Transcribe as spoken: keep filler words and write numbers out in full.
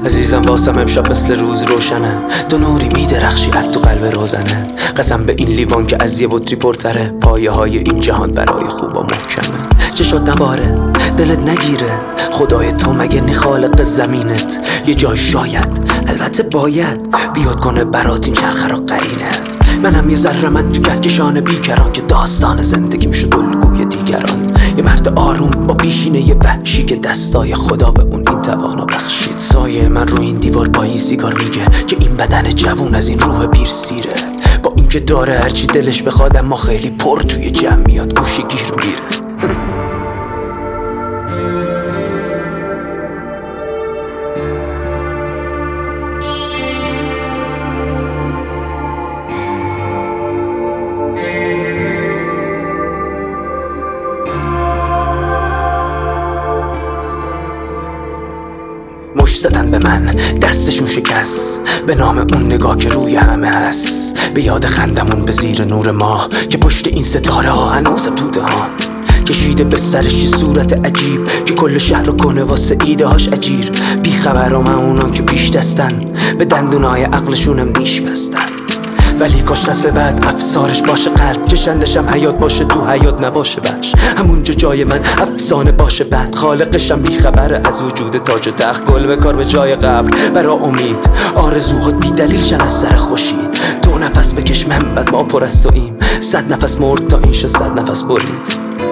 عزیزم واسم امشب مثل روز روشنه، تو نوری میدرخشی از تو قلب روزنه. قسم به این لیوان که از یه بطری پرتره، پایه های این جهان برای خوبا محکمه. چه شد نباره دلت نگیره، خدای تو مگه نی خالق زمینت؟ یه جای شاید البته باید بیاد کنه برات این چرخه را قرینه. منم یه ذره من تو کهکشان بیکران که داستان زندگیم شد الگوی دیگران. یه مرد آروم با پیشینه یه وحشی که دستای خدا به اون این توانو بخشید. سایه من رو این دیوار با این سیگار میگه که این بدن جوون از این روح پیر سیره. با این که داره هرچی دلش بخواد اما خیلی پر توی جمع میاد گوشی گیر میره. مشت زدن به من دستشون شکست به نام اون نگاه که روی همه هست. به یاد خندمون به زیر نور ماه که پشت این ستاره ها هنوزم تو دهان. کشیده به سرش یه صورت عجیب که کل شهر رو کنه واسه ایده هاش اجیر. بی خبرام اونان که پیش دستن به دندونای عقلشونم نیش بستن. ولی کاش نسل بعد افسارش باشه قلب، چشندشم حیات باشه تو حیات نباشه بش. همونجا جای من افسانه باشه بعد، خالقشم بیخبره از وجود تاج و تخت. گل به کار به جای قبر برا امید، آرزوها بی دلیل شن از سر خوشید. دو نفس بکش من بعد ما پر از توییم، صد نفس مرد تا این شد صد نفس برید.